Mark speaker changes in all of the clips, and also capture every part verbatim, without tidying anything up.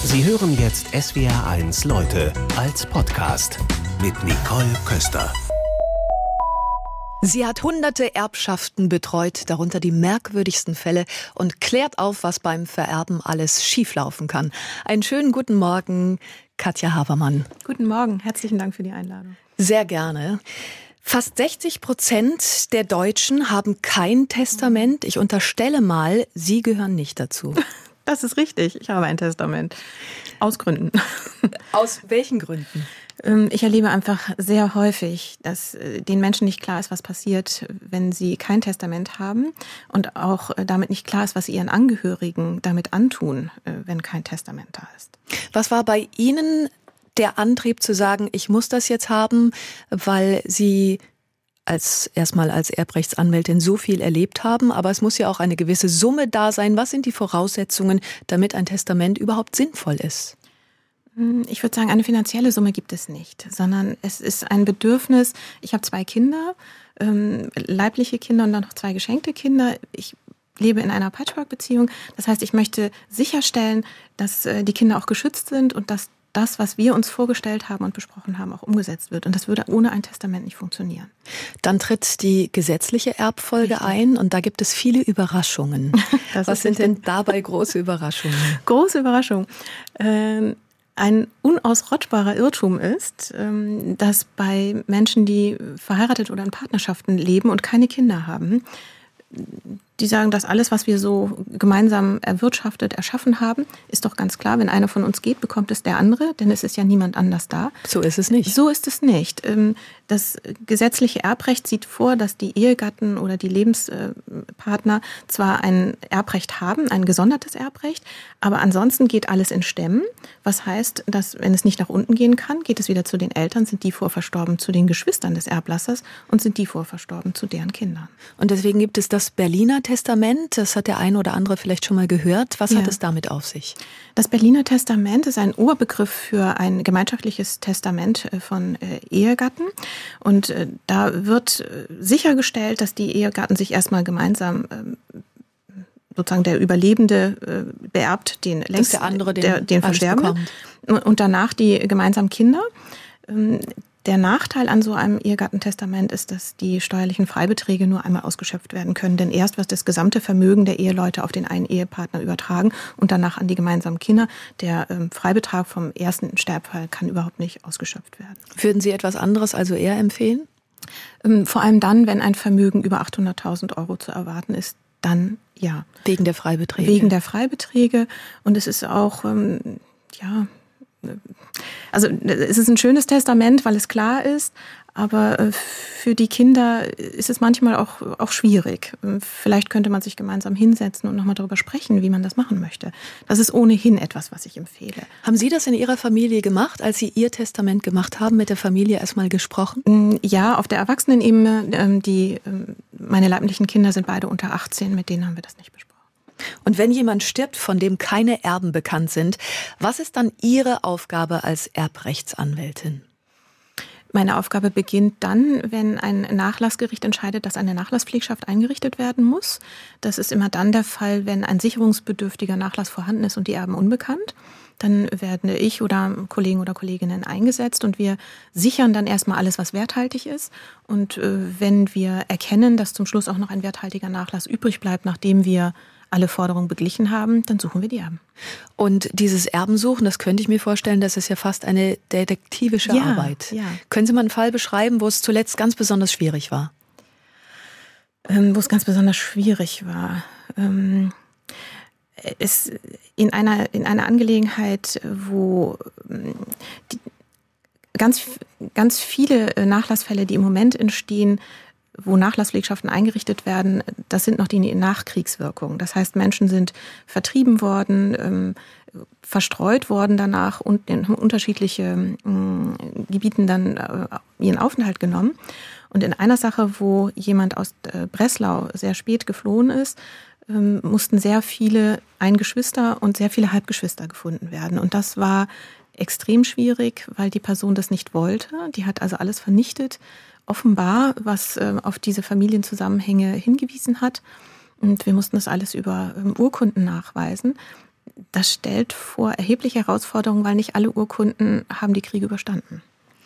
Speaker 1: Sie hören jetzt S W R eins Leute als Podcast mit Nicole Köster.
Speaker 2: Sie hat hunderte Erbschaften betreut, darunter die merkwürdigsten Fälle, und klärt auf, was beim Vererben alles schieflaufen kann. Einen schönen guten Morgen, Katja Habermann.
Speaker 3: Guten Morgen, herzlichen Dank für die Einladung.
Speaker 2: Sehr gerne. Fast sechzig Prozent der Deutschen haben kein Testament. Ich unterstelle mal, Sie gehören nicht dazu.
Speaker 3: Das ist richtig, ich habe ein Testament. Aus Gründen.
Speaker 2: Aus welchen Gründen?
Speaker 3: Ich erlebe einfach sehr häufig, dass den Menschen nicht klar ist, was passiert, wenn sie kein Testament haben, und auch damit nicht klar ist, was sie ihren Angehörigen damit antun, wenn kein Testament da ist.
Speaker 2: Was war bei Ihnen der Antrieb zu sagen, ich muss das jetzt haben, weil Sie als erstmal als Erbrechtsanwältin so viel erlebt haben, aber es muss ja auch eine gewisse Summe da sein. Was sind die Voraussetzungen, damit ein Testament überhaupt sinnvoll ist?
Speaker 3: Ich würde sagen, eine finanzielle Summe gibt es nicht, sondern es ist ein Bedürfnis. Ich habe zwei Kinder, ähm, leibliche Kinder und dann noch zwei geschenkte Kinder. Ich lebe in einer Patchwork-Beziehung. Das heißt, ich möchte sicherstellen, dass äh, die Kinder auch geschützt sind und dass das, was wir uns vorgestellt haben und besprochen haben, auch umgesetzt wird. Und das würde ohne ein Testament nicht funktionieren.
Speaker 2: Dann tritt die gesetzliche Erbfolge Richtig. ein und da gibt es viele Überraschungen. Was sind denn dabei große Überraschungen?
Speaker 3: Große Überraschung. Ähm, Ein unausrottbarer Irrtum ist, dass bei Menschen, die verheiratet oder in Partnerschaften leben und keine Kinder haben, die sagen, dass alles, was wir so gemeinsam erwirtschaftet, erschaffen haben, ist doch ganz klar, wenn einer von uns geht, bekommt es der andere, denn es ist ja niemand anders da.
Speaker 2: So ist es nicht.
Speaker 3: So ist es nicht. Das gesetzliche Erbrecht sieht vor, dass die Ehegatten oder die Lebenspartner zwar ein Erbrecht haben, ein gesondertes Erbrecht, aber ansonsten geht alles in Stämmen. Was heißt, dass wenn es nicht nach unten gehen kann, geht es wieder zu den Eltern, sind die vorverstorben zu den Geschwistern des Erblassers und sind die vorverstorben zu deren Kindern.
Speaker 2: Und deswegen gibt es das Berliner Testament, das hat der eine oder andere vielleicht schon mal gehört. Was ja. hat es damit auf sich?
Speaker 3: Das Berliner Testament ist ein Oberbegriff für ein gemeinschaftliches Testament von Ehegatten. Und da wird sichergestellt, dass die Ehegatten sich erstmal gemeinsam, sozusagen der Überlebende beerbt, den längst
Speaker 2: der andere den,
Speaker 3: der, den Versterbenden, und danach die gemeinsamen Kinder. Der Nachteil an so einem Ehegattentestament ist, dass die steuerlichen Freibeträge nur einmal ausgeschöpft werden können. Denn erst wird das gesamte Vermögen der Eheleute auf den einen Ehepartner übertragen und danach an die gemeinsamen Kinder. Der ähm, Freibetrag vom ersten Sterbfall kann überhaupt nicht ausgeschöpft werden.
Speaker 2: Würden Sie etwas anderes also eher empfehlen?
Speaker 3: Ähm, vor allem dann, wenn ein Vermögen über achthunderttausend Euro zu erwarten ist, dann ja.
Speaker 2: Wegen der Freibeträge?
Speaker 3: Wegen der Freibeträge. Und es ist auch, ähm, ja... Also es ist ein schönes Testament, weil es klar ist, aber für die Kinder ist es manchmal auch, auch schwierig. Vielleicht könnte man sich gemeinsam hinsetzen und nochmal darüber sprechen, wie man das machen möchte. Das ist ohnehin etwas, was ich empfehle.
Speaker 2: Haben Sie das in Ihrer Familie gemacht, als Sie Ihr Testament gemacht haben, mit der Familie erstmal gesprochen?
Speaker 3: Ja, auf der Erwachsenenebene. Die, meine leiblichen Kinder sind beide unter achtzehn, mit denen haben wir das nicht besprochen.
Speaker 2: Und wenn jemand stirbt, von dem keine Erben bekannt sind, was ist dann Ihre Aufgabe als Erbrechtsanwältin?
Speaker 3: Meine Aufgabe beginnt dann, wenn ein Nachlassgericht entscheidet, dass eine Nachlasspflegschaft eingerichtet werden muss. Das ist immer dann der Fall, wenn ein sicherungsbedürftiger Nachlass vorhanden ist und die Erben unbekannt. Dann werden ich oder Kollegen oder Kolleginnen eingesetzt und wir sichern dann erstmal alles, was werthaltig ist. Und äh, wenn wir erkennen, dass zum Schluss auch noch ein werthaltiger Nachlass übrig bleibt, nachdem wir alle Forderungen beglichen haben, dann suchen wir die Erben.
Speaker 2: Und dieses Erbensuchen, das könnte ich mir vorstellen, das ist ja fast eine detektivische
Speaker 3: ja,
Speaker 2: Arbeit.
Speaker 3: Ja.
Speaker 2: Können Sie mal einen Fall beschreiben, wo es zuletzt ganz besonders schwierig war?
Speaker 3: Ähm, wo es ganz besonders schwierig war. Ähm, es in einer, in einer Angelegenheit, wo die, ganz, ganz viele Nachlassfälle, die im Moment entstehen, wo Nachlasspflegschaften eingerichtet werden, das sind noch die Nachkriegswirkungen. Das heißt, Menschen sind vertrieben worden, ähm, verstreut worden danach und in unterschiedliche ähm, Gebieten dann äh, ihren Aufenthalt genommen. Und in einer Sache, wo jemand aus äh, Breslau sehr spät geflohen ist, ähm, mussten sehr viele Eingeschwister und sehr viele Halbgeschwister gefunden werden. Und das war extrem schwierig, weil die Person das nicht wollte. Die hat also alles vernichtet, offenbar, was äh, auf diese Familienzusammenhänge hingewiesen hat. Und wir mussten das alles über ähm, Urkunden nachweisen. das stellt vor erhebliche Herausforderungen, weil nicht alle Urkunden haben die Kriege überstanden.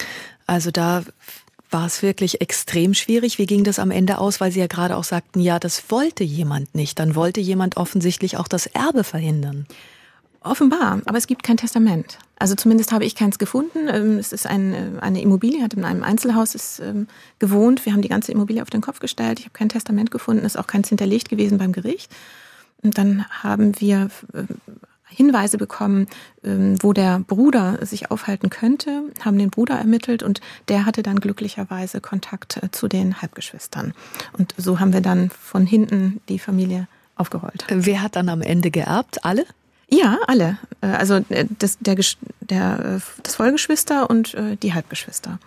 Speaker 2: Also da war es wirklich extrem schwierig. Wie ging das am Ende aus? Weil Sie ja gerade auch sagten, ja, das wollte jemand nicht. Dann wollte jemand offensichtlich auch das Erbe verhindern.
Speaker 3: Offenbar, aber es gibt kein Testament. Also zumindest habe ich keins gefunden. Es ist ein, eine Immobilie, hat in einem Einzelhaus ist, ähm, gewohnt. Wir haben die ganze Immobilie auf den Kopf gestellt. Ich habe kein Testament gefunden, ist auch keins hinterlegt gewesen beim Gericht. Und dann haben wir äh, Hinweise bekommen, wo der Bruder sich aufhalten könnte, haben den Bruder ermittelt und der hatte dann glücklicherweise Kontakt zu den Halbgeschwistern. Und so haben wir dann von hinten die Familie aufgerollt.
Speaker 2: Wer hat dann am Ende geerbt? Alle?
Speaker 3: Ja, alle. Also das, der, der, das Vollgeschwister und die Halbgeschwister.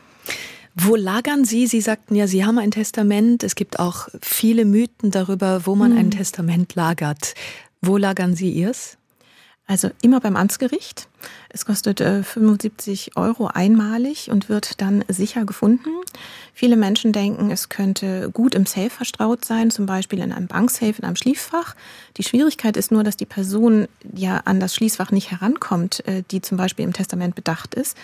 Speaker 2: Wo lagern Sie? Sie sagten ja, Sie haben ein Testament. Es gibt auch viele Mythen darüber, wo man hm. ein Testament lagert. Wo lagern Sie Ihrs?
Speaker 3: Also immer beim Amtsgericht. Es kostet äh, fünfundsiebzig Euro einmalig und wird dann sicher gefunden. Viele Menschen denken, es könnte gut im Safe verstaut sein, zum Beispiel in einem Banksafe, in einem Schließfach. Die Schwierigkeit ist nur, dass die Person ja an das Schließfach nicht herankommt, äh, die zum Beispiel im Testament bedacht ist.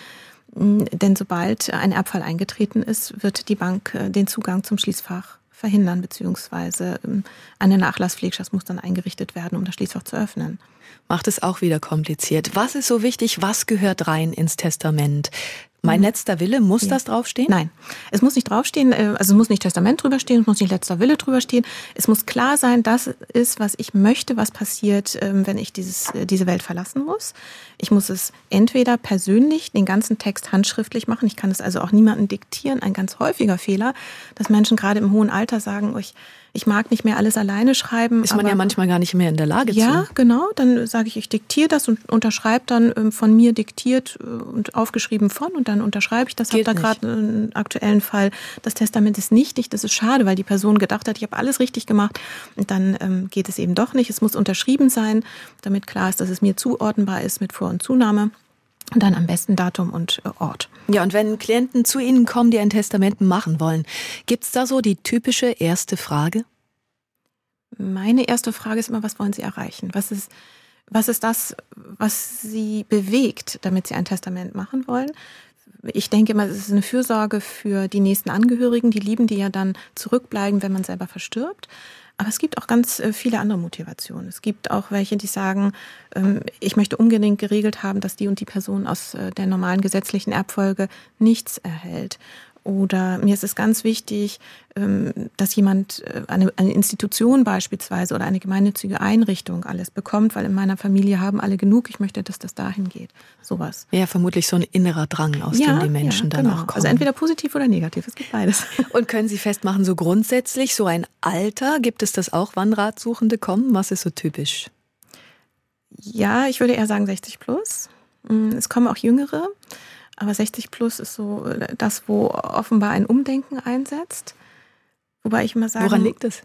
Speaker 3: Denn sobald ein Erbfall eingetreten ist, wird die Bank äh, den Zugang zum Schließfach verhindern, beziehungsweise ähm, eine Nachlasspflegschaft muss dann eingerichtet werden, um das Schließfach zu öffnen.
Speaker 2: Macht es auch wieder kompliziert. Was ist so wichtig? Was gehört rein ins Testament? Mein letzter Wille, muss ja. das draufstehen?
Speaker 3: Nein, es muss nicht draufstehen, also es muss nicht Testament drüber stehen, es muss nicht letzter Wille drüber stehen. Es muss klar sein, das ist, was ich möchte, was passiert, wenn ich dieses, diese Welt verlassen muss. Ich muss es entweder persönlich, den ganzen Text handschriftlich machen, ich kann es also auch niemandem diktieren. Ein ganz häufiger Fehler, dass Menschen gerade im hohen Alter sagen, ich, ich mag nicht mehr alles alleine schreiben.
Speaker 2: Ist man aber ja manchmal gar nicht mehr in der Lage zu.
Speaker 3: Ja, genau, dann sage ich, ich diktiere das und unterschreibe dann von mir diktiert und aufgeschrieben von und dann unterschreibe ich das. Ich habe da gerade einen aktuellen Fall. Das Testament ist nichtig. Das ist schade, weil die Person gedacht hat, ich habe alles richtig gemacht. Und dann ähm, geht es eben doch nicht. Es muss unterschrieben sein, damit klar ist, dass es mir zuordnenbar ist mit Vor- und Zunahme. Und dann am besten Datum und äh, Ort.
Speaker 2: Ja, und wenn Klienten zu Ihnen kommen, die ein Testament machen wollen, gibt es da so die typische erste Frage?
Speaker 3: Meine erste Frage ist immer, was wollen Sie erreichen? Was ist, was ist das, was Sie bewegt, damit Sie ein Testament machen wollen? Ich denke immer, es ist eine Fürsorge für die nächsten Angehörigen, die Lieben, die ja dann zurückbleiben, wenn man selber verstirbt. Aber es gibt auch ganz viele andere Motivationen. Es gibt auch welche, die sagen, ich möchte unbedingt geregelt haben, dass die und die Person aus der normalen gesetzlichen Erbfolge nichts erhält. Oder mir ist es ganz wichtig, dass jemand, eine, eine Institution beispielsweise oder eine gemeinnützige Einrichtung alles bekommt, weil in meiner Familie haben alle genug. Ich möchte, dass das dahin geht. Sowas.
Speaker 2: Ja, vermutlich so ein innerer Drang, aus ja, dem die Menschen ja, dann genau. auch kommen.
Speaker 3: Also entweder positiv oder negativ, es gibt beides.
Speaker 2: Und können Sie festmachen, so grundsätzlich, so ein Alter, gibt es das auch, wann Ratsuchende kommen? Was ist so typisch?
Speaker 3: Ja, ich würde eher sagen sechzig plus. Es kommen auch Jüngere. Aber sechzig plus ist so das, wo offenbar ein Umdenken einsetzt. Wobei ich immer sage...
Speaker 2: Woran liegt es?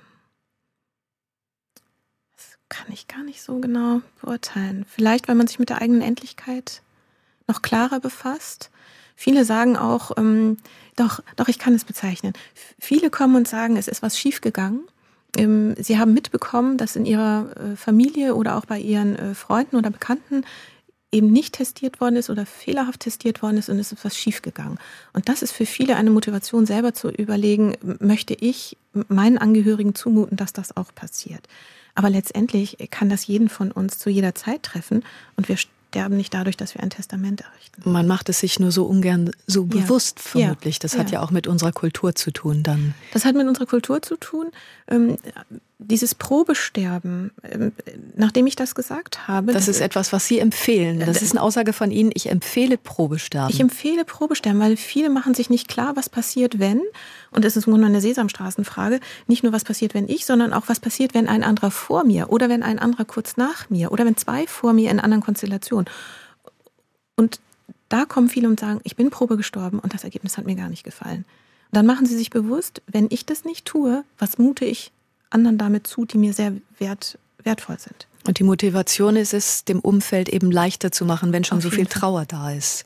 Speaker 3: Das kann ich gar nicht so genau beurteilen. Vielleicht, weil man sich mit der eigenen Endlichkeit noch klarer befasst. Viele sagen auch, ähm, doch, doch, ich kann es bezeichnen. Viele kommen und sagen, es ist was schiefgegangen. Ähm, sie haben mitbekommen, dass in ihrer äh, Familie oder auch bei ihren äh, Freunden oder Bekannten eben nicht testiert worden ist oder fehlerhaft testiert worden ist und es ist was schiefgegangen. Und das ist für viele eine Motivation, selber zu überlegen, möchte ich meinen Angehörigen zumuten, dass das auch passiert. Aber letztendlich kann das jeden von uns zu jeder Zeit treffen und wir sterben nicht dadurch, dass wir ein Testament errichten.
Speaker 2: Man macht es sich nur so ungern so
Speaker 3: ja.
Speaker 2: bewusst vermutlich. Das
Speaker 3: ja.
Speaker 2: hat ja auch mit unserer Kultur zu tun dann.
Speaker 3: Das hat mit unserer Kultur zu tun. Ähm, dieses Probesterben, ähm, nachdem ich das gesagt habe.
Speaker 2: Das, das ist etwas, was Sie empfehlen. Das ist eine Aussage von Ihnen. Ich empfehle Probesterben.
Speaker 3: Ich empfehle Probesterben, weil viele machen sich nicht klar, was passiert, wenn. Und es ist nur eine Sesamstraßenfrage. Nicht nur, was passiert, wenn ich, sondern auch, was passiert, wenn ein anderer vor mir oder wenn ein anderer kurz nach mir oder wenn zwei vor mir in anderen Konstellationen. Und da kommen viele und sagen, ich bin Probe gestorben und das Ergebnis hat mir gar nicht gefallen. Und dann machen sie sich bewusst, wenn ich das nicht tue, was mute ich anderen damit zu, die mir sehr wert, wertvoll sind.
Speaker 2: Und die Motivation ist es, dem Umfeld eben leichter zu machen, wenn schon
Speaker 3: Auf
Speaker 2: so viel
Speaker 3: jeden Fall.
Speaker 2: Trauer da ist.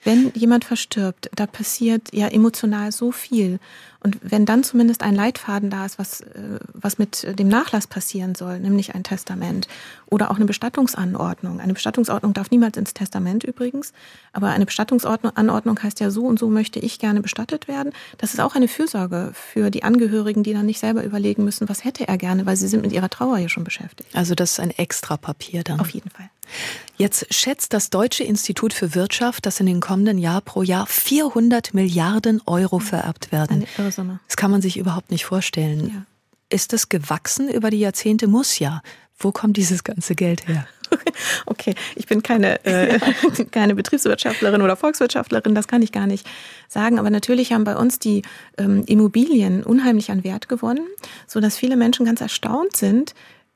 Speaker 3: Wenn jemand verstirbt, da passiert ja emotional so viel. Und wenn dann zumindest ein Leitfaden da ist, was, was mit dem Nachlass passieren soll, nämlich ein Testament oder auch eine Bestattungsanordnung. Eine Bestattungsanordnung darf niemals ins Testament übrigens, aber eine Bestattungsanordnung heißt ja, so und so möchte ich gerne bestattet werden. Das ist auch eine Fürsorge für die Angehörigen, die dann nicht selber überlegen müssen, was hätte er gerne, weil sie sind mit ihrer Trauer ja schon beschäftigt.
Speaker 2: Also das ist ein extra Papier dann.
Speaker 3: Auf jeden Fall.
Speaker 2: Jetzt schätzt das Deutsche Institut für Wirtschaft, dass in den kommenden Jahren pro Jahr vierhundert Milliarden Euro vererbt werden.
Speaker 3: Eine irre Summe.
Speaker 2: Das kann man sich überhaupt nicht vorstellen.
Speaker 3: Ja.
Speaker 2: Ist das gewachsen über die Jahrzehnte? Muss ja. Wo kommt dieses ganze Geld her?
Speaker 3: Okay, ich bin keine, äh, keine Betriebswirtschaftlerin oder Volkswirtschaftlerin, das kann ich gar nicht sagen. Aber natürlich haben bei uns die ähm, Immobilien unheimlich an Wert gewonnen, sodass viele Menschen ganz erstaunt sind,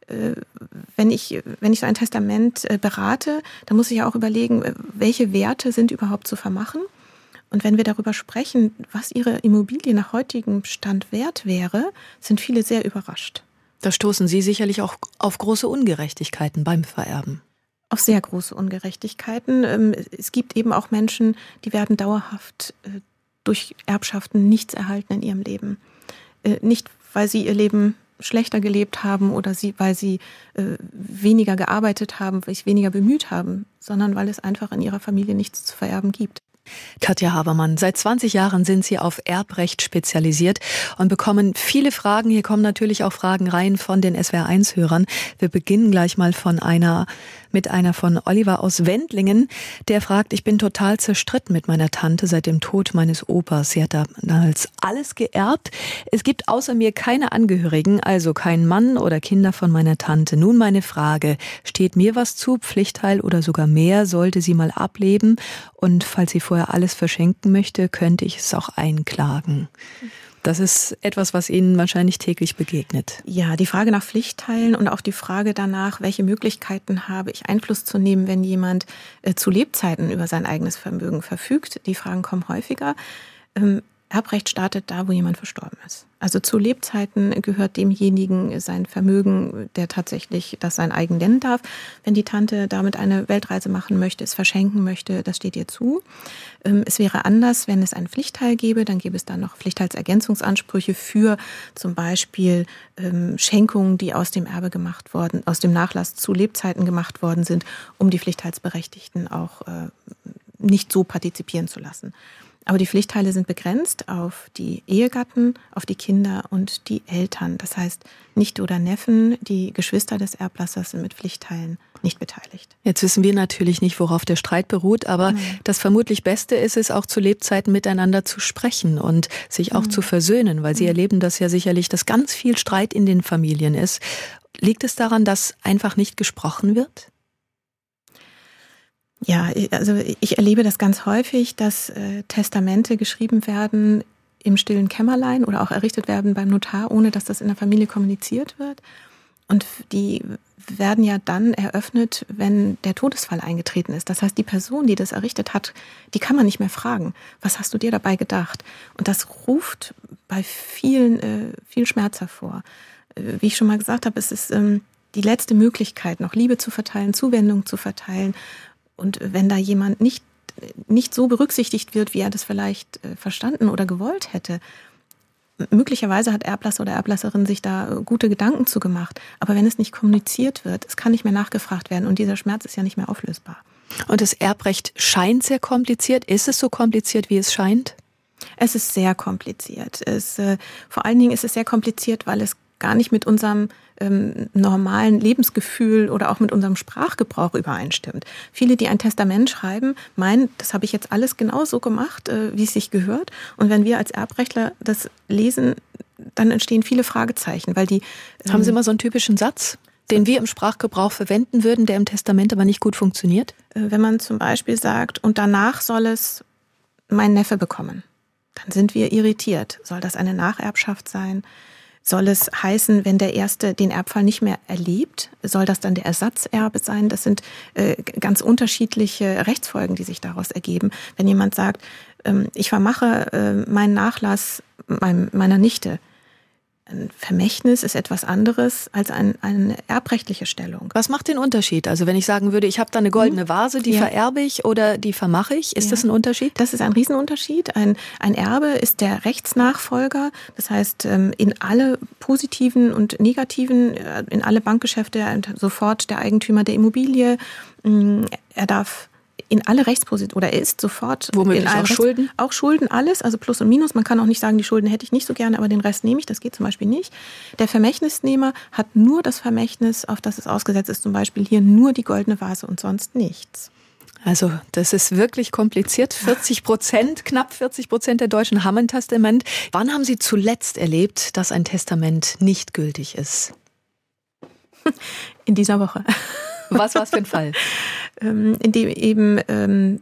Speaker 3: wenn ich, wenn ich so ein Testament berate, dann muss ich ja auch überlegen, welche Werte sind überhaupt zu vermachen. Und wenn wir darüber sprechen, was ihre Immobilie nach heutigem Stand wert wäre, sind viele sehr überrascht.
Speaker 2: Da stoßen Sie sicherlich auch auf große Ungerechtigkeiten beim Vererben.
Speaker 3: Auf sehr große Ungerechtigkeiten. Es gibt eben auch Menschen, die werden dauerhaft durch Erbschaften nichts erhalten in ihrem Leben. Nicht, weil sie ihr Leben schlechter gelebt haben oder sie, weil sie äh, weniger gearbeitet haben, weil sich weniger bemüht haben, sondern weil es einfach in ihrer Familie nichts zu vererben gibt.
Speaker 2: Katja Habermann, seit zwanzig Jahren sind Sie auf Erbrecht spezialisiert und bekommen viele Fragen. Hier kommen natürlich auch Fragen rein von den S W R eins Hörern. Wir beginnen gleich mal von einer, mit einer von Oliver aus Wendlingen. Der fragt, ich bin total zerstritten mit meiner Tante seit dem Tod meines Opas. Sie hat damals alles geerbt. Es gibt außer mir keine Angehörigen, also keinen Mann oder Kinder von meiner Tante. Nun meine Frage, steht mir was zu, Pflichtteil oder sogar mehr, sollte sie mal ableben? Und falls sie vorher alles verschenken möchte, könnte ich es auch einklagen. Das ist etwas, was Ihnen wahrscheinlich täglich begegnet.
Speaker 3: Ja, die Frage nach Pflichtteilen und auch die Frage danach, welche Möglichkeiten habe ich, Einfluss zu nehmen, wenn jemand äh, zu Lebzeiten über sein eigenes Vermögen verfügt. Die Fragen kommen häufiger. Ähm, Erbrecht startet da, wo jemand verstorben ist. Also zu Lebzeiten gehört demjenigen sein Vermögen, der tatsächlich das sein eigen nennen darf. Wenn die Tante damit eine Weltreise machen möchte, es verschenken möchte, das steht ihr zu. Es wäre anders, wenn es einen Pflichtteil gäbe, dann gäbe es dann noch Pflichtteilsergänzungsansprüche für zum Beispiel ähm, Schenkungen, die aus dem Erbe gemacht worden, aus dem Nachlass zu Lebzeiten gemacht worden sind, um die Pflichtteilsberechtigten auch äh, nicht so partizipieren zu lassen. Aber die Pflichtteile sind begrenzt auf die Ehegatten, auf die Kinder und die Eltern. Das heißt, Nichte oder Neffen, die Geschwister des Erblassers sind mit Pflichtteilen nicht beteiligt.
Speaker 2: Jetzt wissen wir natürlich nicht, worauf der Streit beruht, aber mhm. das vermutlich Beste ist es, auch zu Lebzeiten miteinander zu sprechen und sich auch mhm. zu versöhnen, weil Sie mhm. erleben das ja sicherlich, dass ganz viel Streit in den Familien ist. Liegt es daran, dass einfach nicht gesprochen wird?
Speaker 3: Ja, also ich erlebe das ganz häufig, dass äh, Testamente geschrieben werden im stillen Kämmerlein oder auch errichtet werden beim Notar, ohne dass das in der Familie kommuniziert wird. Und die werden ja dann eröffnet, wenn der Todesfall eingetreten ist. Das heißt, die Person, die das errichtet hat, die kann man nicht mehr fragen. Was hast du dir dabei gedacht? Und das ruft bei vielen äh, viel Schmerz hervor. Äh, wie ich schon mal gesagt habe, es ist ähm, die letzte Möglichkeit, noch Liebe zu verteilen, Zuwendung zu verteilen. Und wenn da jemand nicht, nicht so berücksichtigt wird, wie er das vielleicht verstanden oder gewollt hätte, möglicherweise hat Erblasser oder Erblasserin sich da gute Gedanken zu gemacht. Aber wenn es nicht kommuniziert wird, es kann nicht mehr nachgefragt werden und dieser Schmerz ist ja nicht mehr auflösbar.
Speaker 2: Und das Erbrecht scheint sehr kompliziert. Ist es so kompliziert, wie es scheint?
Speaker 3: Es ist sehr kompliziert. Es, äh, vor allen Dingen ist es sehr kompliziert, weil es gar nicht mit unserem ähm, normalen Lebensgefühl oder auch mit unserem Sprachgebrauch übereinstimmt. Viele, die ein Testament schreiben, meinen, das habe ich jetzt alles genauso gemacht, äh, wie es sich gehört. Und wenn wir als Erbrechtler das lesen, dann entstehen viele Fragezeichen, weil die... Ähm,
Speaker 2: Haben Sie mal so einen typischen Satz, den wir im Sprachgebrauch verwenden würden, der im Testament aber nicht gut funktioniert?
Speaker 3: Äh, wenn man zum Beispiel sagt, und danach soll es mein Neffe bekommen, dann sind wir irritiert. Soll das eine Nacherbschaft sein? Soll es heißen, wenn der Erste den Erbfall nicht mehr erlebt, soll das dann der Ersatzerbe sein? Das sind äh, ganz unterschiedliche Rechtsfolgen, die sich daraus ergeben. Wenn jemand sagt, ähm, ich vermache äh, meinen Nachlass mein, meiner Nichte, Ein Vermächtnis ist etwas anderes als ein, eine erbrechtliche Stellung.
Speaker 2: Was macht den Unterschied? Also wenn ich sagen würde, ich habe da eine goldene Vase, die ja. vererbe ich oder die vermache ich, ist ja. das ein Unterschied?
Speaker 3: Das ist ein Riesenunterschied. Ein, ein Erbe ist der Rechtsnachfolger. Das heißt, in alle positiven und negativen, in alle Bankgeschäfte sofort der Eigentümer der Immobilie. Er darf in alle Rechtspositionen, oder er ist sofort
Speaker 2: womöglich
Speaker 3: in
Speaker 2: auch
Speaker 3: Rechts-
Speaker 2: Schulden?
Speaker 3: Auch Schulden, alles, also Plus und Minus. Man kann auch nicht sagen, die Schulden hätte ich nicht so gerne, aber den Rest nehme ich, das geht zum Beispiel nicht. Der Vermächtnisnehmer hat nur das Vermächtnis, auf das es ausgesetzt ist, zum Beispiel hier nur die goldene Vase und sonst nichts.
Speaker 2: Also das ist wirklich kompliziert. vierzig Prozent, knapp vierzig Prozent der Deutschen haben ein Testament. Wann haben Sie zuletzt erlebt, dass ein Testament nicht gültig ist?
Speaker 3: In dieser Woche.
Speaker 2: Was war es für ein Fall?
Speaker 3: In dem eben ähm,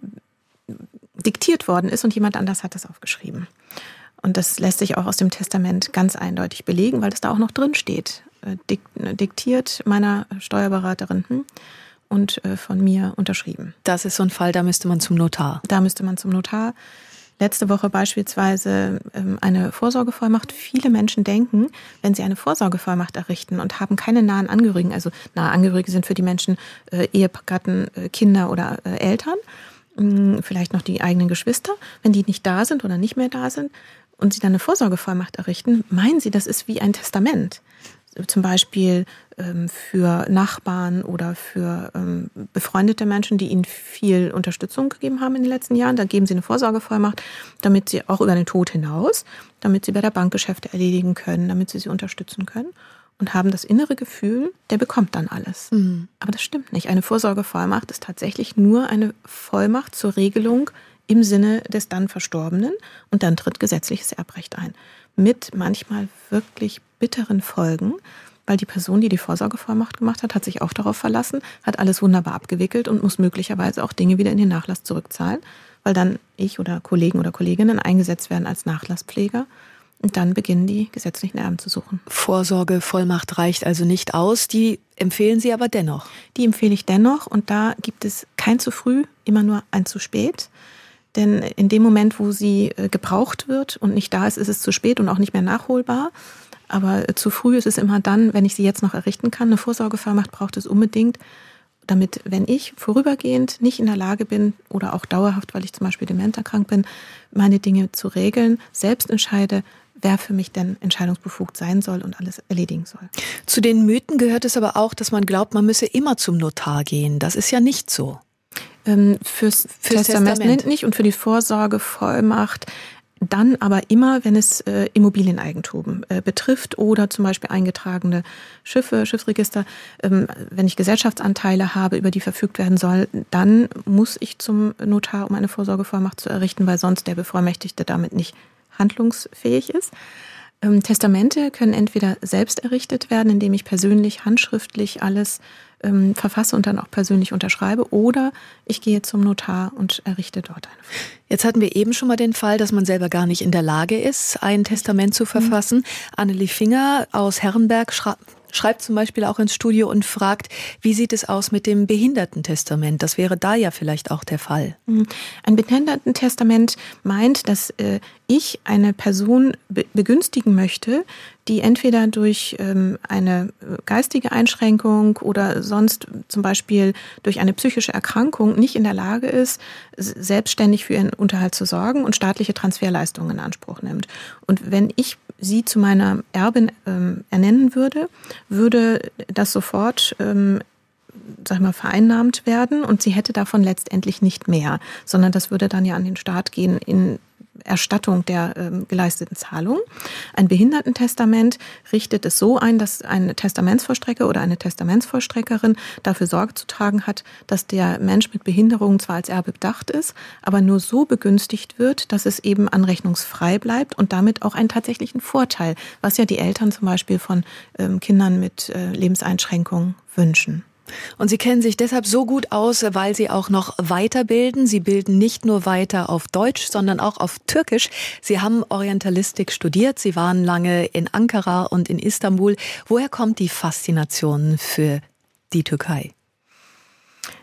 Speaker 3: diktiert worden ist und jemand anders hat das aufgeschrieben. Und das lässt sich auch aus dem Testament ganz eindeutig belegen, weil das da auch noch drin steht. Dik- diktiert meiner Steuerberaterin hm, und äh, von mir unterschrieben.
Speaker 2: Das ist so ein Fall, da müsste man zum Notar.
Speaker 3: Da müsste man zum Notar. Letzte Woche beispielsweise ähm, eine Vorsorgevollmacht. Viele Menschen denken, wenn sie eine Vorsorgevollmacht errichten und haben keine nahen Angehörigen, also nahe Angehörige sind für die Menschen äh, Ehegatten, äh, Kinder oder äh, Eltern, mh, vielleicht noch die eigenen Geschwister, wenn die nicht da sind oder nicht mehr da sind und sie dann eine Vorsorgevollmacht errichten, meinen sie, das ist wie ein Testament. Zum Beispiel ähm, für Nachbarn oder für ähm, befreundete Menschen, die ihnen viel Unterstützung gegeben haben in den letzten Jahren. Da geben sie eine Vorsorgevollmacht, damit sie auch über den Tod hinaus, damit sie bei der Bank Geschäfte erledigen können, damit sie sie unterstützen können und haben das innere Gefühl, der bekommt dann alles. Mhm. Aber das stimmt nicht. Eine Vorsorgevollmacht ist tatsächlich nur eine Vollmacht zur Regelung im Sinne des dann Verstorbenen und dann tritt gesetzliches Erbrecht ein. Mit manchmal wirklich bitteren Folgen, weil die Person, die die Vorsorgevollmacht gemacht hat, hat sich auch darauf verlassen, hat alles wunderbar abgewickelt und muss möglicherweise auch Dinge wieder in den Nachlass zurückzahlen, weil dann ich oder Kollegen oder Kolleginnen eingesetzt werden als Nachlasspfleger und dann beginnen die gesetzlichen Erben zu suchen.
Speaker 2: Vorsorgevollmacht reicht also nicht aus, die empfehlen Sie aber dennoch?
Speaker 3: Die empfehle ich dennoch und da gibt es kein zu früh, immer nur ein zu spät. Denn in dem Moment, wo sie gebraucht wird und nicht da ist, ist es zu spät und auch nicht mehr nachholbar. Aber zu früh ist es immer dann, wenn ich sie jetzt noch errichten kann. Eine Vorsorgevollmacht braucht es unbedingt, damit, wenn ich vorübergehend nicht in der Lage bin oder auch dauerhaft, weil ich zum Beispiel dementerkrankt bin, meine Dinge zu regeln, selbst entscheide, wer für mich denn entscheidungsbefugt sein soll und alles erledigen soll.
Speaker 2: Zu den Mythen gehört es aber auch, dass man glaubt, man müsse immer zum Notar gehen. Das ist ja nicht so.
Speaker 3: Ähm, fürs, fürs Testament. Testament nicht und für die Vorsorgevollmacht dann aber immer, wenn es äh, Immobilieneigentum äh, betrifft oder zum Beispiel eingetragene Schiffe, Schiffsregister. Ähm, wenn ich Gesellschaftsanteile habe, über die verfügt werden soll, dann muss ich zum Notar, um eine Vorsorgevollmacht zu errichten, weil sonst der Bevollmächtigte damit nicht handlungsfähig ist. Ähm, Testamente können entweder selbst errichtet werden, indem ich persönlich handschriftlich alles ähm, verfasse und dann auch persönlich unterschreibe, oder ich gehe zum Notar und errichte dort eine.
Speaker 2: Jetzt hatten wir eben schon mal den Fall, dass man selber gar nicht in der Lage ist, ein Testament zu verfassen. Mhm. Annelie Finger aus Herrenberg schra- schreibt zum Beispiel auch ins Studio und fragt, wie sieht es aus mit dem Behindertentestament? Das wäre da ja vielleicht auch der Fall.
Speaker 3: Ein Behindertentestament meint, dass äh, ich eine Person be- begünstigen möchte, die entweder durch ähm, eine geistige Einschränkung oder sonst zum Beispiel durch eine psychische Erkrankung nicht in der Lage ist, selbstständig für ihren Unterhalt zu sorgen und staatliche Transferleistungen in Anspruch nimmt. Und wenn ich sie zu meiner Erbin ähm, ernennen würde, würde das sofort ähm, sag ich mal, vereinnahmt werden und sie hätte davon letztendlich nicht mehr, sondern das würde dann ja an den Staat gehen in Erstattung der ähm, geleisteten Zahlung. Ein Behindertentestament richtet es so ein, dass ein Testamentsvollstrecker oder eine Testamentsvollstreckerin dafür Sorge zu tragen hat, dass der Mensch mit Behinderung zwar als Erbe bedacht ist, aber nur so begünstigt wird, dass es eben anrechnungsfrei bleibt und damit auch einen tatsächlichen Vorteil, was ja die Eltern zum Beispiel von ähm, Kindern mit äh, Lebenseinschränkungen wünschen.
Speaker 2: Und Sie kennen sich deshalb so gut aus, weil Sie auch noch weiterbilden. Sie bilden nicht nur weiter auf Deutsch, sondern auch auf Türkisch. Sie haben Orientalistik studiert. Sie waren lange in Ankara und in Istanbul. Woher kommt die Faszination für die Türkei?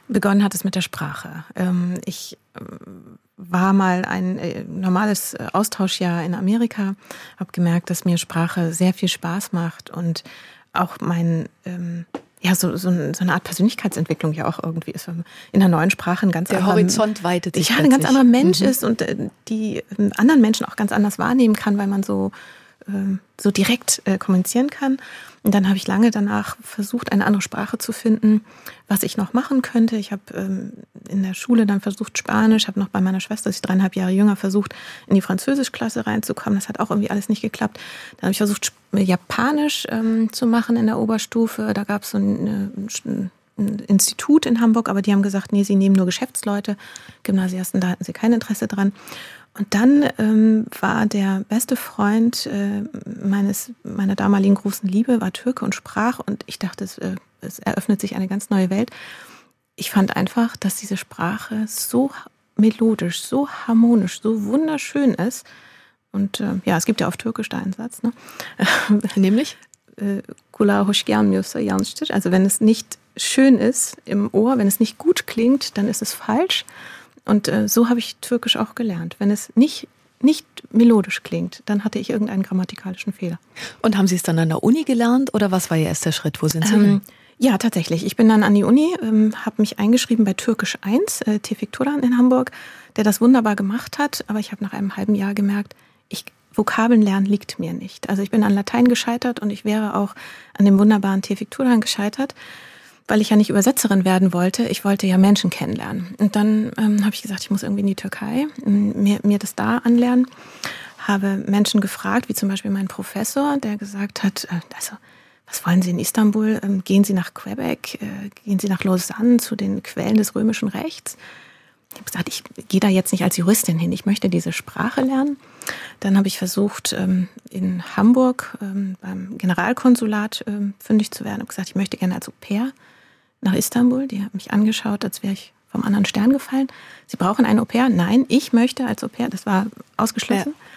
Speaker 3: Begonnen hat es mit der Sprache. Ich war mal ein normales Austauschjahr in Amerika, habe gemerkt, dass mir Sprache sehr viel Spaß macht und auch mein, ja, so, so eine Art Persönlichkeitsentwicklung ja auch irgendwie ist. In einer neuen Sprache ein ganz
Speaker 2: der
Speaker 3: anderer,
Speaker 2: Horizont weitet sich
Speaker 3: ja, ein ganz anderer Mensch
Speaker 2: mhm.
Speaker 3: ist und die anderen Menschen auch ganz anders wahrnehmen kann, weil man so, so direkt kommunizieren kann. Und dann habe ich lange danach versucht, eine andere Sprache zu finden, was ich noch machen könnte. Ich habe ähm, in der Schule dann versucht Spanisch, habe noch bei meiner Schwester, die ist dreieinhalb Jahre jünger, versucht, in die Französischklasse reinzukommen. Das hat auch irgendwie alles nicht geklappt. Dann habe ich versucht, Japanisch ähm, zu machen in der Oberstufe. Da gab es so ein, ein, ein Institut in Hamburg, aber die haben gesagt, nee, sie nehmen nur Geschäftsleute. Gymnasiasten, da hatten sie kein Interesse dran. Und dann ähm, war der beste Freund äh, meines meiner damaligen großen Liebe, war Türke und sprach. Und ich dachte, es, äh, es eröffnet sich eine ganz neue Welt. Ich fand einfach, dass diese Sprache so melodisch, so harmonisch, so wunderschön ist. Und äh, ja, es gibt ja auf Türkisch da einen Satz, ne?
Speaker 2: Nämlich?
Speaker 3: Kulağa hoş gelmiyorsa yanlıştır. Also wenn es nicht schön ist im Ohr, wenn es nicht gut klingt, dann ist es falsch. Und äh, so habe ich Türkisch auch gelernt. Wenn es nicht, nicht melodisch klingt, dann hatte ich irgendeinen grammatikalischen Fehler.
Speaker 2: Und haben Sie es dann an der Uni gelernt oder was war Ihr erster Schritt? Wo sind Sie
Speaker 3: ähm,
Speaker 2: hin?
Speaker 3: Ja, tatsächlich. Ich bin dann an die Uni, ähm, habe mich eingeschrieben bei Türkisch eins, äh, Tevfik Turan in Hamburg, der das wunderbar gemacht hat. Aber ich habe nach einem halben Jahr gemerkt, ich, Vokabeln lernen liegt mir nicht. Also ich bin an Latein gescheitert und ich wäre auch an dem wunderbaren Tevfik Turan gescheitert, weil ich ja nicht Übersetzerin werden wollte. Ich wollte ja Menschen kennenlernen. Und dann ähm, habe ich gesagt, ich muss irgendwie in die Türkei, mir, mir das da anlernen. Habe Menschen gefragt, wie zum Beispiel mein Professor, der gesagt hat, äh, also was wollen Sie in Istanbul? Ähm, gehen Sie nach Quebec? Äh, gehen Sie nach Lausanne zu den Quellen des römischen Rechts? Ich habe gesagt, ich gehe da jetzt nicht als Juristin hin. Ich möchte diese Sprache lernen. Dann habe ich versucht, ähm, in Hamburg ähm, beim Generalkonsulat ähm, fündig zu werden. Ich habe gesagt, ich möchte gerne als Au-pair nach Istanbul. Die haben mich angeschaut, als wäre ich vom anderen Stern gefallen. Sie brauchen ein Au-pair? Nein, ich möchte als Au-pair. Das war ausgeschlossen. Ja.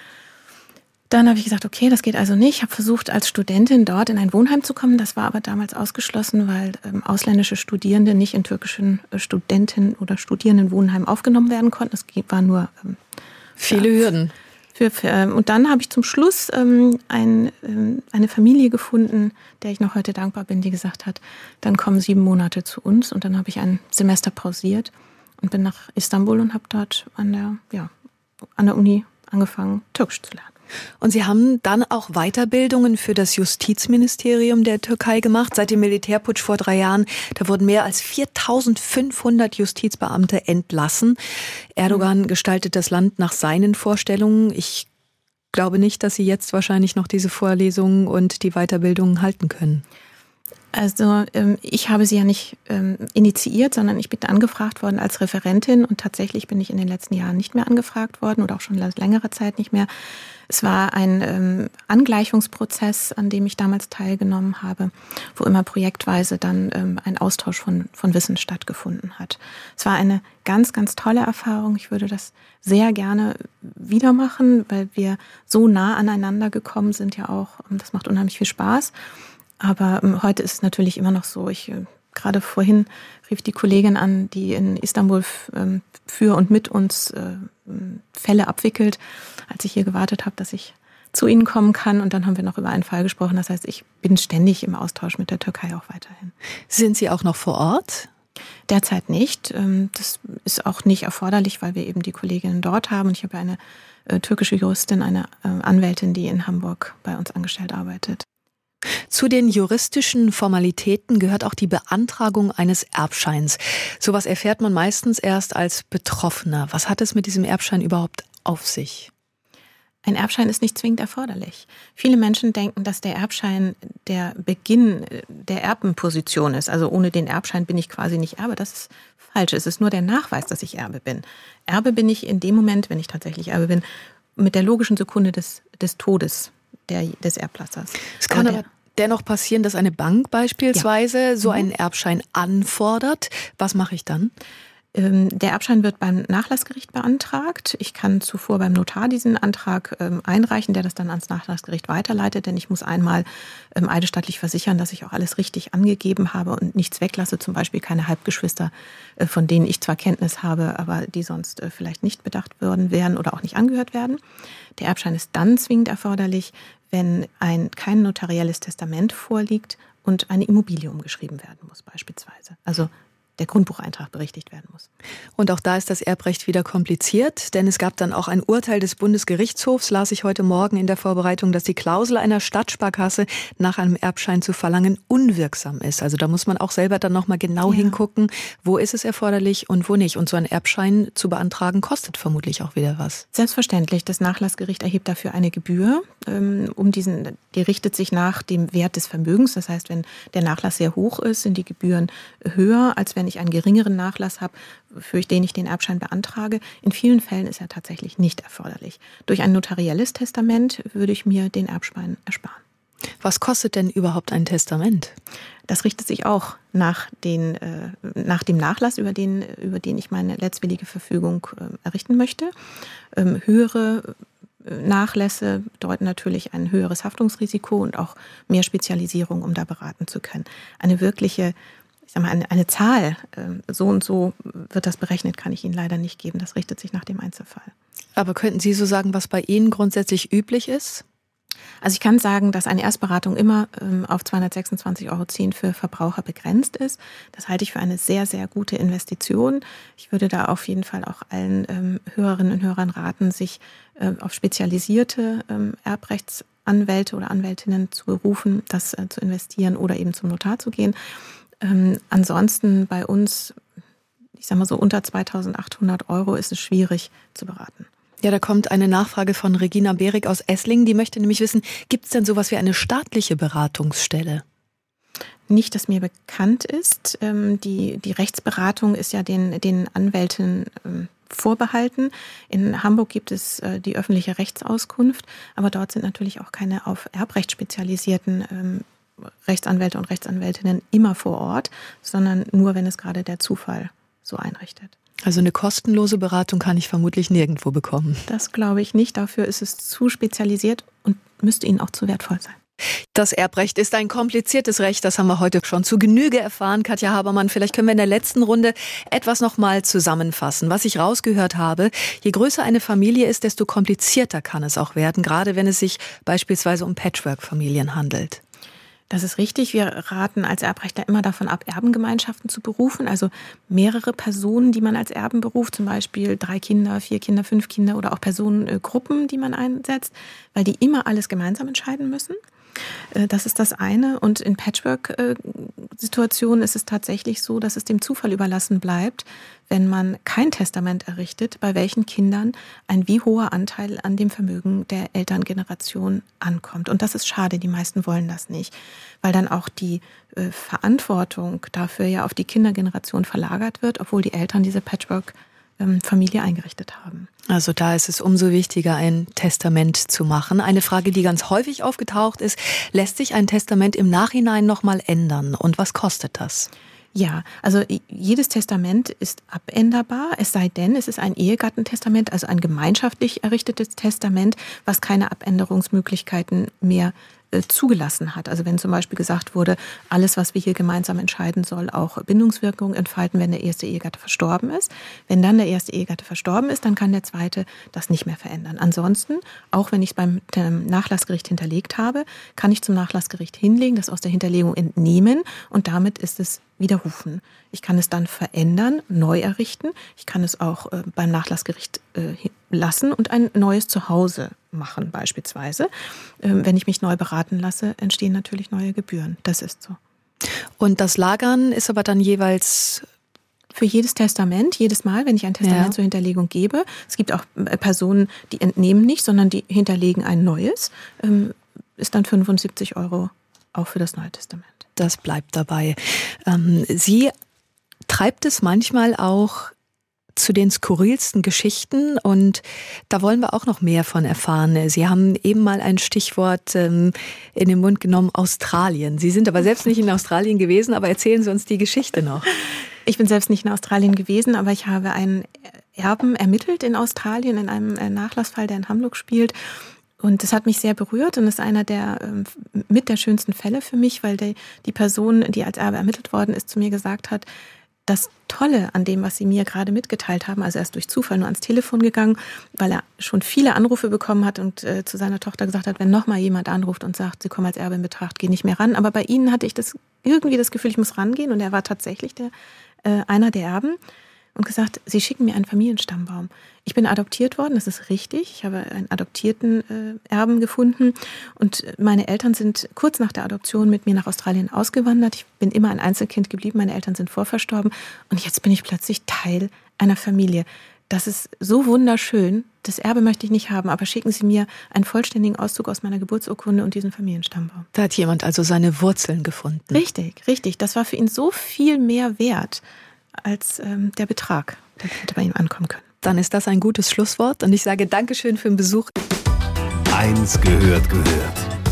Speaker 3: Dann habe ich gesagt, okay, das geht also nicht. Ich habe versucht, als Studentin dort in ein Wohnheim zu kommen. Das war aber damals ausgeschlossen, weil ähm, ausländische Studierende nicht in türkischen äh, Studenten- oder Studierendenwohnheimen aufgenommen werden konnten. Es war nur ähm,
Speaker 2: viele ja, Hürden.
Speaker 3: Für, für, ähm, und dann habe ich zum Schluss ähm, ein, ähm, eine Familie gefunden, der ich noch heute dankbar bin, die gesagt hat, dann kommen sieben Monate zu uns. Und dann habe ich ein Semester pausiert und bin nach Istanbul und habe dort an der, ja, an der Uni angefangen, Türkisch zu lernen.
Speaker 2: Und Sie haben dann auch Weiterbildungen für das Justizministerium der Türkei gemacht. Seit dem Militärputsch vor drei Jahren, da wurden mehr als viertausendfünfhundert Justizbeamte entlassen. Erdogan gestaltet das Land nach seinen Vorstellungen. Ich glaube nicht, dass Sie jetzt wahrscheinlich noch diese Vorlesungen und die Weiterbildungen halten können.
Speaker 3: Also ähm, ich habe sie ja nicht ähm, initiiert, sondern ich bin angefragt worden als Referentin und tatsächlich bin ich in den letzten Jahren nicht mehr angefragt worden oder auch schon längere Zeit nicht mehr. Es war ein ähm, Angleichungsprozess, an dem ich damals teilgenommen habe, wo immer projektweise dann ähm, ein Austausch von, von Wissen stattgefunden hat. Es war eine ganz, ganz tolle Erfahrung. Ich würde das sehr gerne wieder machen, weil wir so nah aneinander gekommen sind ja auch. Das macht unheimlich viel Spaß. Aber ähm, heute ist es natürlich immer noch so, ich äh, gerade vorhin rief die Kollegin an, die in Istanbul f- ähm, für und mit uns äh, Fälle abwickelt, als ich hier gewartet habe, dass ich zu Ihnen kommen kann. Und dann haben wir noch über einen Fall gesprochen. Das heißt, ich bin ständig im Austausch mit der Türkei auch weiterhin.
Speaker 2: Sind Sie auch noch vor Ort?
Speaker 3: Derzeit nicht. Ähm, das ist auch nicht erforderlich, weil wir eben die Kolleginnen dort haben. Und ich habe eine äh, türkische Juristin, eine äh, Anwältin, die in Hamburg bei uns angestellt arbeitet.
Speaker 2: Zu den juristischen Formalitäten gehört auch die Beantragung eines Erbscheins. Sowas erfährt man meistens erst als Betroffener. Was hat es mit diesem Erbschein überhaupt auf sich?
Speaker 3: Ein Erbschein ist nicht zwingend erforderlich. Viele Menschen denken, dass der Erbschein der Beginn der Erbenposition ist. Also ohne den Erbschein bin ich quasi nicht Erbe. Das ist falsch. Es ist nur der Nachweis, dass ich Erbe bin. Erbe bin ich in dem Moment, wenn ich tatsächlich Erbe bin, mit der logischen Sekunde des, des Todes der, des Erblassers.
Speaker 2: Es kann aber, aber dennoch passieren, dass eine Bank beispielsweise ja. so einen Erbschein anfordert. Was mache ich dann?
Speaker 3: Der Erbschein wird beim Nachlassgericht beantragt. Ich kann zuvor beim Notar diesen Antrag einreichen, der das dann ans Nachlassgericht weiterleitet, denn ich muss einmal eidesstattlich versichern, dass ich auch alles richtig angegeben habe und nichts weglasse, zum Beispiel keine Halbgeschwister, von denen ich zwar Kenntnis habe, aber die sonst vielleicht nicht bedacht würden, wären oder auch nicht angehört werden. Der Erbschein ist dann zwingend erforderlich, wenn ein kein notarielles Testament vorliegt und eine Immobilie umgeschrieben werden muss beispielsweise. Also der Grundbucheintrag berichtigt werden muss.
Speaker 2: Und auch da ist das Erbrecht wieder kompliziert, denn es gab dann auch ein Urteil des Bundesgerichtshofs, las ich heute Morgen in der Vorbereitung, dass die Klausel einer Stadtsparkasse nach einem Erbschein zu verlangen unwirksam ist. Also da muss man auch selber dann nochmal genau ja. hingucken, wo ist es erforderlich und wo nicht. Und so einen Erbschein zu beantragen kostet vermutlich auch wieder was.
Speaker 3: Selbstverständlich. Das Nachlassgericht erhebt dafür eine Gebühr. Um diesen, die richtet sich nach dem Wert des Vermögens. Das heißt, wenn der Nachlass sehr hoch ist, sind die Gebühren höher, als wenn ich einen geringeren Nachlass habe, für den ich den Erbschein beantrage. In vielen Fällen ist er tatsächlich nicht erforderlich. Durch ein notarielles Testament würde ich mir den Erbschein ersparen.
Speaker 2: Was kostet denn überhaupt ein Testament?
Speaker 3: Das richtet sich auch nach, den, äh, nach dem Nachlass, über den, über den ich meine letztwillige Verfügung äh, errichten möchte. Ähm, höhere Nachlässe bedeuten natürlich ein höheres Haftungsrisiko und auch mehr Spezialisierung, um da beraten zu können. Eine wirkliche Ich sag mal, eine, eine Zahl, so und so wird das berechnet, kann ich Ihnen leider nicht geben. Das richtet sich nach dem Einzelfall.
Speaker 2: Aber könnten Sie so sagen, was bei Ihnen grundsätzlich üblich ist?
Speaker 3: Also ich kann sagen, dass eine Erstberatung immer auf zweihundertsechsundzwanzig Euro zehn für Verbraucher begrenzt ist. Das halte ich für eine sehr, sehr gute Investition. Ich würde da auf jeden Fall auch allen Hörerinnen und Hörern raten, sich auf spezialisierte Erbrechtsanwälte oder Anwältinnen zu berufen, das zu investieren oder eben zum Notar zu gehen. Ähm, ansonsten bei uns, ich sag mal so unter zweitausendachthundert Euro ist es schwierig zu beraten.
Speaker 2: Ja, da kommt eine Nachfrage von Regina Behrig aus Esslingen. Die möchte nämlich wissen, gibt es denn sowas wie eine staatliche Beratungsstelle?
Speaker 3: Nicht, dass mir bekannt ist. Ähm, die, die Rechtsberatung ist ja den, den Anwälten ähm, vorbehalten. In Hamburg gibt es äh, die öffentliche Rechtsauskunft, aber dort sind natürlich auch keine auf Erbrecht spezialisierten ähm, Rechtsanwälte und Rechtsanwältinnen immer vor Ort, sondern nur, wenn es gerade der Zufall so einrichtet.
Speaker 2: Also eine kostenlose Beratung kann ich vermutlich nirgendwo bekommen.
Speaker 3: Das glaube ich nicht. Dafür ist es zu spezialisiert und müsste Ihnen auch zu wertvoll sein.
Speaker 2: Das Erbrecht ist ein kompliziertes Recht, das haben wir heute schon zu Genüge erfahren. Katja Habermann, vielleicht können wir in der letzten Runde etwas nochmal zusammenfassen. Was ich rausgehört habe, je größer eine Familie ist, desto komplizierter kann es auch werden, gerade wenn es sich beispielsweise um Patchwork-Familien handelt.
Speaker 3: Das ist richtig. Wir raten als Erbrechtler immer davon ab, Erbengemeinschaften zu berufen, also mehrere Personen, die man als Erben beruft, zum Beispiel drei Kinder, vier Kinder, fünf Kinder oder auch Personengruppen, die man einsetzt, weil die immer alles gemeinsam entscheiden müssen. Das ist das eine. Und in Patchwork-Situationen ist es tatsächlich so, dass es dem Zufall überlassen bleibt, wenn man kein Testament errichtet, bei welchen Kindern ein wie hoher Anteil an dem Vermögen der Elterngeneration ankommt. Und das ist schade, die meisten wollen das nicht, weil dann auch die äh, Verantwortung dafür ja auf die Kindergeneration verlagert wird, obwohl die Eltern diese Patchwork Familie eingerichtet haben.
Speaker 2: Also da ist es umso wichtiger, ein Testament zu machen. Eine Frage, die ganz häufig aufgetaucht ist, lässt sich ein Testament im Nachhinein nochmal ändern? Und was kostet das?
Speaker 3: Ja, also jedes Testament ist abänderbar, es sei denn, es ist ein Ehegattentestament, also ein gemeinschaftlich errichtetes Testament, was keine Abänderungsmöglichkeiten mehr zugelassen hat. Also wenn zum Beispiel gesagt wurde, alles, was wir hier gemeinsam entscheiden, soll auch Bindungswirkung entfalten, wenn der erste Ehegatte verstorben ist. Wenn dann der erste Ehegatte verstorben ist, dann kann der zweite das nicht mehr verändern. Ansonsten, auch wenn ich es beim Nachlassgericht hinterlegt habe, kann ich zum Nachlassgericht hinlegen, das aus der Hinterlegung entnehmen und damit ist es widerrufen. Ich kann es dann verändern, neu errichten. Ich kann es auch äh, beim Nachlassgericht äh, lassen und ein neues Zuhause machen beispielsweise. Ähm, wenn ich mich neu beraten lasse, entstehen natürlich neue Gebühren. Das ist so.
Speaker 2: Und das Lagern ist aber dann jeweils
Speaker 3: für jedes Testament, jedes Mal, wenn ich ein Testament ja. zur Hinterlegung gebe. Es gibt auch Personen, die entnehmen nicht, sondern die hinterlegen ein neues. Ähm, ist dann fünfundsiebzig Euro auch für das Neue Testament.
Speaker 2: Das bleibt dabei. Ähm, Sie treibt es manchmal auch zu den skurrilsten Geschichten und da wollen wir auch noch mehr von erfahren. Sie haben eben mal ein Stichwort ähm, in den Mund genommen, Australien. Sie sind aber selbst nicht in Australien gewesen, aber erzählen Sie uns die Geschichte noch.
Speaker 3: Ich bin selbst nicht in Australien gewesen, aber ich habe einen Erben ermittelt in Australien, in einem Nachlassfall, der in Hamburg spielt. Und das hat mich sehr berührt und ist einer der mit der schönsten Fälle für mich, weil die, die Person, die als Erbe ermittelt worden ist, zu mir gesagt hat, das Tolle an dem, was Sie mir gerade mitgeteilt haben, also er ist durch Zufall nur ans Telefon gegangen, weil er schon viele Anrufe bekommen hat und äh, zu seiner Tochter gesagt hat, wenn nochmal jemand anruft und sagt, Sie kommen als Erbe in Betracht, geh nicht mehr ran. Aber bei Ihnen hatte ich das irgendwie das Gefühl, ich muss rangehen und er war tatsächlich der, äh, einer der Erben. Und gesagt, Sie schicken mir einen Familienstammbaum. Ich bin adoptiert worden, das ist richtig. Ich habe einen adoptierten äh, Erben gefunden. Und meine Eltern sind kurz nach der Adoption mit mir nach Australien ausgewandert. Ich bin immer ein Einzelkind geblieben, meine Eltern sind vorverstorben. Und jetzt bin ich plötzlich Teil einer Familie. Das ist so wunderschön. Das Erbe möchte ich nicht haben, aber schicken Sie mir einen vollständigen Auszug aus meiner Geburtsurkunde und diesen Familienstammbaum.
Speaker 2: Da hat jemand also seine Wurzeln gefunden.
Speaker 3: Richtig, richtig. Das war für ihn so viel mehr wert als ähm, der Betrag, der hätte bei ihm ankommen können.
Speaker 2: Dann ist das ein gutes Schlusswort und ich sage Dankeschön für den Besuch.
Speaker 1: Eins gehört gehört.